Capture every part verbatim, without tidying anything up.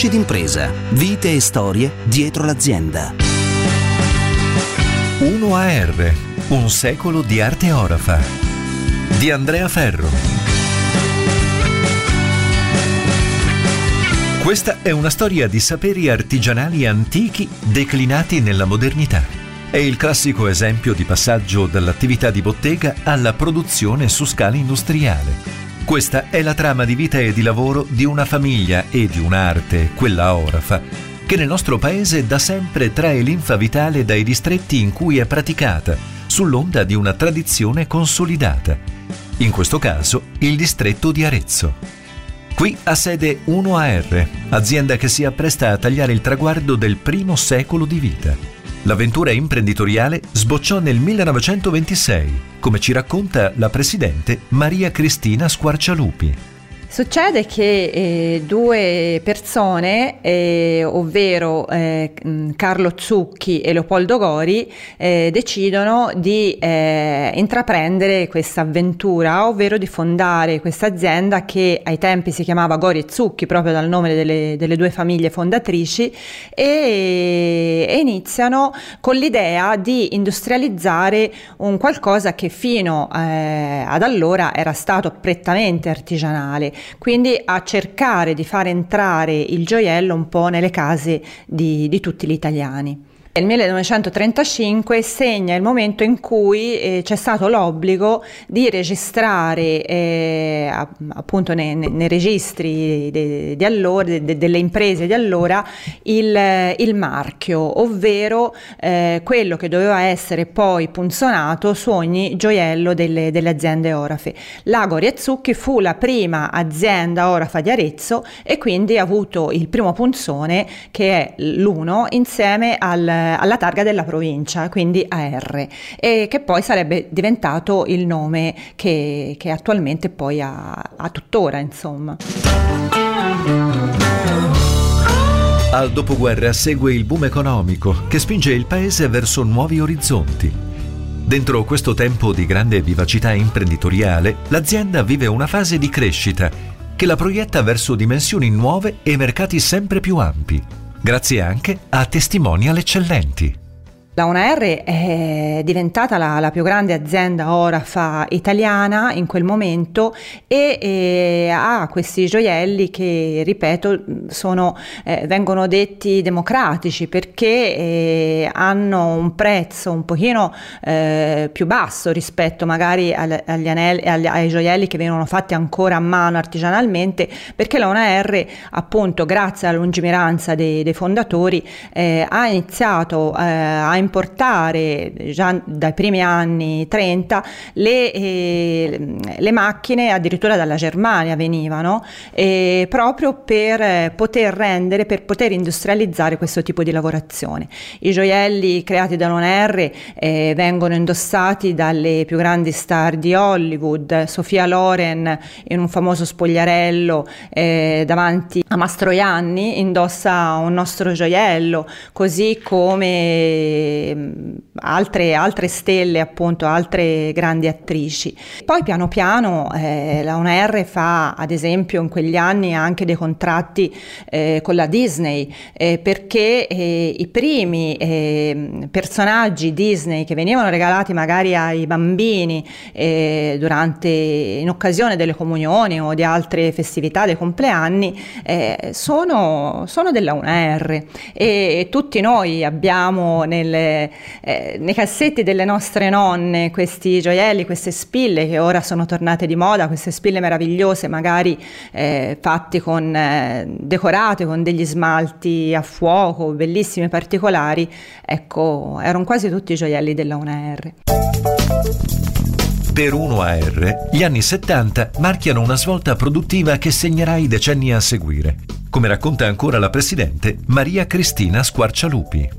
Voci d'impresa, vite e storie dietro l'azienda. uno A R, un secolo di arte orafa, di Andrea Ferro. Questa è una storia di saperi artigianali antichi declinati nella modernità. È il classico esempio di passaggio dall'attività di bottega alla produzione su scala industriale. Questa è la trama di vita e di lavoro di una famiglia e di un'arte, quella orafa, che nel nostro paese da sempre trae linfa vitale dai distretti in cui è praticata, sull'onda di una tradizione consolidata. In questo caso, il distretto di Arezzo. Qui ha sede uno A R, azienda che si appresta a tagliare il traguardo del primo secolo di vita. L'avventura imprenditoriale sbocciò nel millenovecentoventisei, come ci racconta la presidente Maria Cristina Squarcialupi. Succede che eh, due persone, eh, ovvero eh, Carlo Zucchi e Leopoldo Gori, eh, decidono di eh, intraprendere questa avventura, ovvero di fondare questa azienda che ai tempi si chiamava Gori e Zucchi, proprio dal nome delle, delle due famiglie fondatrici, e, e iniziano con l'idea di industrializzare un qualcosa che fino eh, ad allora era stato prettamente artigianale. Quindi a cercare di far entrare il gioiello un po' nelle case di, di tutti gli italiani. Il millenovecentotrentacinque segna il momento in cui eh, c'è stato l'obbligo di registrare eh, appunto nei, nei registri de, de allora, de, delle imprese di allora il, il marchio, ovvero eh, quello che doveva essere poi punzonato su ogni gioiello delle, delle aziende orafe. La Gori e Zucchi fu la prima azienda orafa di Arezzo e quindi ha avuto il primo punzone, che è l'uno, insieme al alla targa della provincia, quindi A R, e che poi sarebbe diventato il nome che, che attualmente poi ha, ha tuttora, insomma. Al dopoguerra segue il boom economico che spinge il paese verso nuovi orizzonti. Dentro questo tempo di grande vivacità imprenditoriale, l'azienda vive una fase di crescita che la proietta verso dimensioni nuove e mercati sempre più ampi, grazie anche a testimonial eccellenti. La uno A R è diventata la, la più grande azienda orafa italiana in quel momento e, e ha questi gioielli che, ripeto, sono, eh, vengono detti democratici perché eh, hanno un prezzo un pochino eh, più basso rispetto magari al, agli anelli, agli, ai gioielli che vengono fatti ancora a mano artigianalmente, perché la uno A R, appunto, grazie alla lungimiranza dei, dei fondatori, eh, ha iniziato eh, a importare già dai primi anni trenta le, eh, le macchine addirittura dalla Germania venivano, eh, proprio per poter rendere, per poter industrializzare questo tipo di lavorazione. I gioielli creati da uno A R eh, vengono indossati dalle più grandi star di Hollywood. Sofia Loren, in un famoso spogliarello eh, davanti a Mastroianni, indossa un nostro gioiello, così come altre, altre stelle, appunto, altre grandi attrici. Poi piano piano eh, la uno A R fa, ad esempio, in quegli anni anche dei contratti eh, con la Disney, eh, perché eh, i primi eh, personaggi Disney che venivano regalati magari ai bambini eh, durante, in occasione delle comunioni o di altre festività, dei compleanni, eh, sono, sono della uno A R, e, e tutti noi abbiamo nelle, eh, nei cassetti delle nostre nonne questi gioielli, queste spille che ora sono tornate di moda, queste spille meravigliose, magari eh, fatti con eh, decorate con degli smalti a fuoco, bellissimi, particolari. Ecco, erano quasi tutti gioielli della uno A R. Per uno A R, gli anni settanta marchiano una svolta produttiva che segnerà i decenni a seguire, come racconta ancora la presidente Maria Cristina Squarcialupi.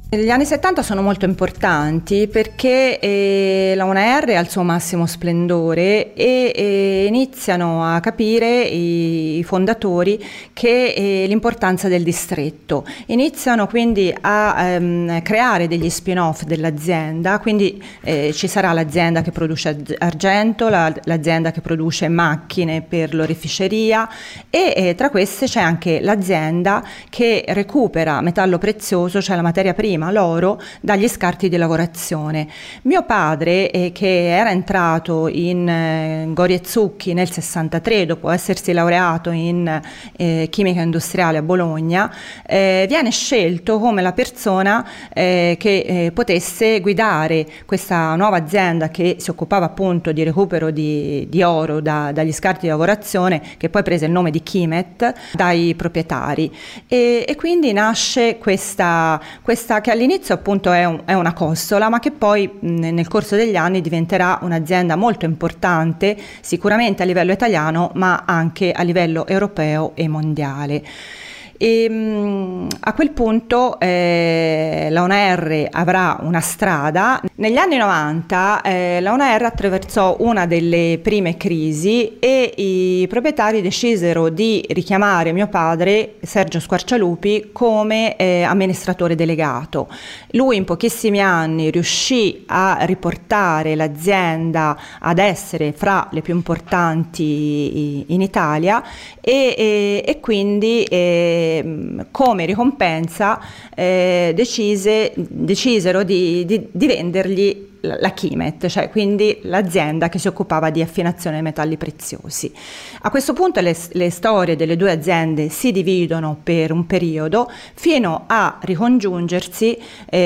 Gli anni settanta sono molto importanti perché eh, la U N A R è al suo massimo splendore e eh, iniziano a capire i, i fondatori che eh, l'importanza del distretto. Iniziano quindi a ehm, creare degli spin-off dell'azienda, quindi eh, ci sarà l'azienda che produce argento, la, l'azienda che produce macchine per l'oreficeria e eh, tra queste c'è anche l'azienda che recupera metallo prezioso, cioè la materia prima, l'oro, dagli scarti di lavorazione. Mio padre, eh, che era entrato in eh, Gori e Zucchi nel sessantatré, dopo essersi laureato in eh, chimica industriale a Bologna, eh, viene scelto come la persona eh, che eh, potesse guidare questa nuova azienda che si occupava appunto di recupero di, di oro da, dagli scarti di lavorazione, che poi prese il nome di Chimet dai proprietari. E, e quindi nasce questa, questa che all'inizio appunto è, un, è una costola, ma che poi mh, nel corso degli anni diventerà un'azienda molto importante, sicuramente a livello italiano, ma anche a livello europeo e mondiale. E, mh, a quel punto eh, la U N A R avrà una strada. Negli anni novanta eh, la U N A R attraversò una delle prime crisi e i proprietari decisero di richiamare mio padre, Sergio Squarcialupi, come eh, amministratore delegato. Lui in pochissimi anni riuscì a riportare l'azienda ad essere fra le più importanti in Italia e, e, e quindi eh, come ricompensa eh, decise, decisero di, di, di vendergli la Chimet, cioè quindi l'azienda che si occupava di affinazione dei metalli preziosi. A questo punto le, le storie delle due aziende si dividono per un periodo fino a ricongiungersi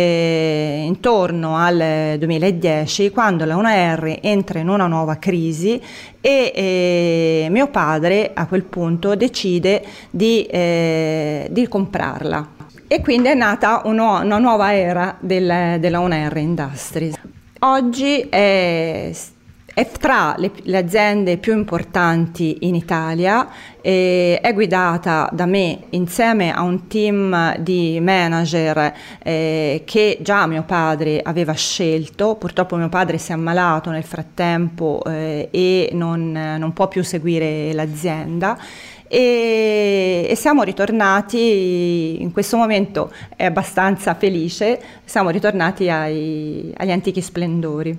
eh, intorno al duemiladieci, quando la U N A R entra in una nuova crisi e eh, mio padre a quel punto decide di, eh, di comprarla. E quindi è nata una, una nuova era del, della U N A R Industries. Oggi è, è tra le, le aziende più importanti in Italia, eh, è guidata da me insieme a un team di manager eh, che già mio padre aveva scelto. Purtroppo mio padre si è ammalato nel frattempo eh, e non, non può più seguire l'azienda. E, e siamo ritornati, in questo momento è abbastanza felice, siamo ritornati ai, agli antichi splendori.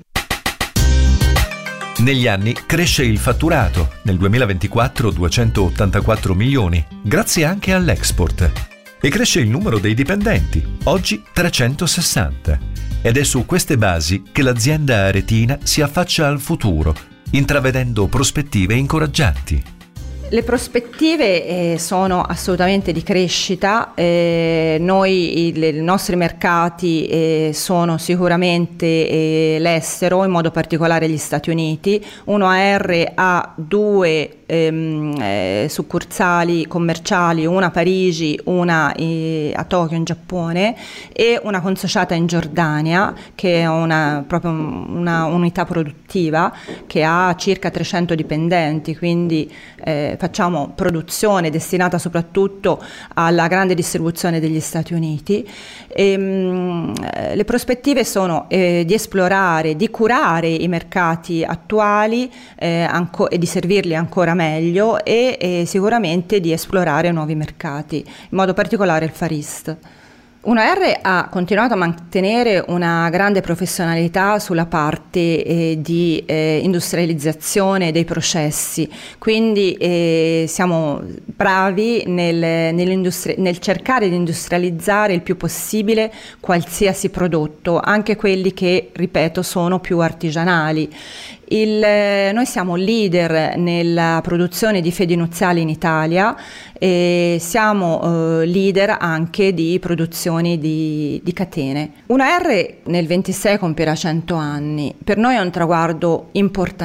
Negli anni cresce il fatturato, nel duemilaventiquattro duecentottantaquattro milioni, grazie anche all'export. E cresce il numero dei dipendenti, oggi trecentosessanta. Ed è su queste basi che l'azienda aretina si affaccia al futuro, intravedendo prospettive incoraggianti. Le prospettive eh, sono assolutamente di crescita, eh, noi i, i nostri mercati eh, sono sicuramente eh, l'estero, in modo particolare gli Stati Uniti. U N A R ha due ehm, eh, succursali commerciali, una a Parigi, una eh, a Tokyo in Giappone e una consociata in Giordania, che è una, proprio una unità produttiva che ha circa trecento dipendenti, quindi eh, facciamo produzione destinata soprattutto alla grande distribuzione degli Stati Uniti. E, mh, le prospettive sono eh, di esplorare, di curare i mercati attuali eh, anco- e di servirli ancora meglio e, e sicuramente di esplorare nuovi mercati, in modo particolare il Far East. U N A R ha continuato a mantenere una grande professionalità sulla parte eh, di eh, industrializzazione dei processi, quindi eh, siamo bravi nel, nel cercare di industrializzare il più possibile qualsiasi prodotto, anche quelli che, ripeto, sono più artigianali. Il, noi siamo leader nella produzione di fedi nuziali in Italia e siamo eh, leader anche di produzioni di, di catene. U N A R nel ventisei compierà cento anni. Per noi è un traguardo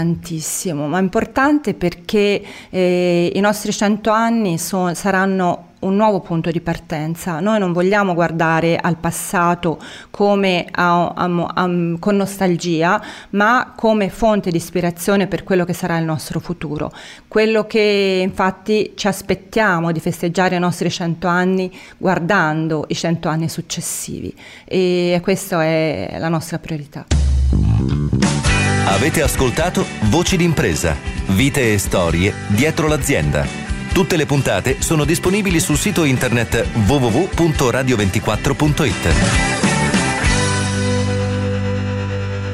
importantissimo, ma importante perché eh, i nostri cento anni so, saranno un nuovo punto di partenza. Noi non vogliamo guardare al passato come a, a, a, con nostalgia, ma come fonte di ispirazione per quello che sarà il nostro futuro. Quello che infatti ci aspettiamo di festeggiare i nostri cento anni guardando i cento anni successivi, e questa è la nostra priorità. Avete ascoltato Voci d'impresa, vite e storie dietro l'azienda. Tutte le puntate sono disponibili sul sito internet w w w punto radio ventiquattro punto it.